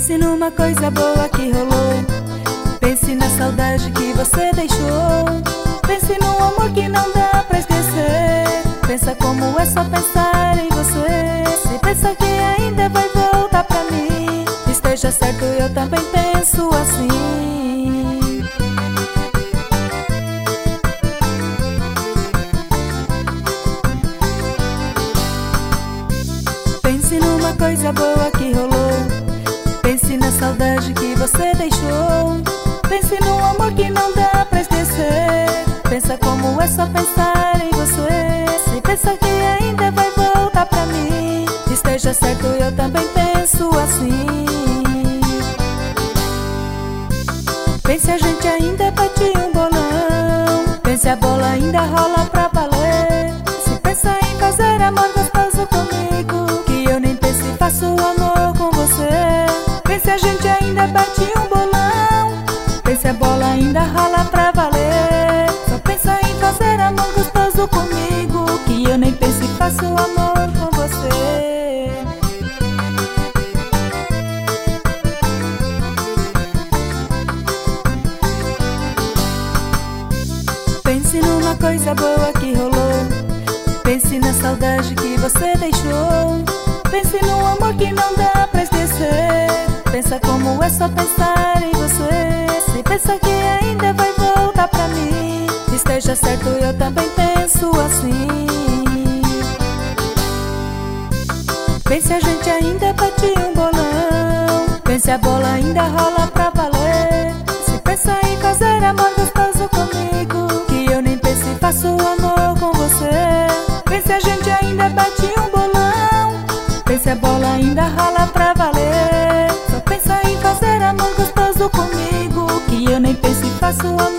Pense numa coisa boa que rolou. Pense na saudade que você deixou. Pense num amor que não dá pra esquecer. Pensa como é só pensar em você. Se pensa que ainda vai voltar pra mim, esteja certo, eu também penso assim. Pense numa coisa boa que rolou. Pense na saudade que você deixou. Pense num amor que não dá pra esquecer. Pensa como é só pensar em você. Se pensa que ainda vai voltar pra mim, esteja certo, eu também penso assim. Pense a gente ainda bate um bolão. Pense a bola ainda rola pra valer. Se pensa em fazer amor gostoso comigo, que eu nem penso e faço amor com você. Pense a gente ainda bate um bolão. Pense a bola ainda rola pra valer. Só pensa em fazer amor gostoso comigo, que eu nem penso e faço amor com você. Pense numa coisa boa que rolou. Pense na saudade que você deixou. Pense num amor que não dá pra esquecer. Pensa como é só pensar em você. Se pensa que ainda vai voltar pra mim, esteja certo, eu também penso assim. Pense a gente ainda bate um bolão. Pense a bola ainda rola pra valer. Se pensa em fazer amor gostoso comigo, que eu nem penso e faço amor com você. Pense a gente ainda bate um bolão. Pense a bola ainda rola pra valer. Só pensa em fazer amor gostoso comigo, que eu nem penso e faço amor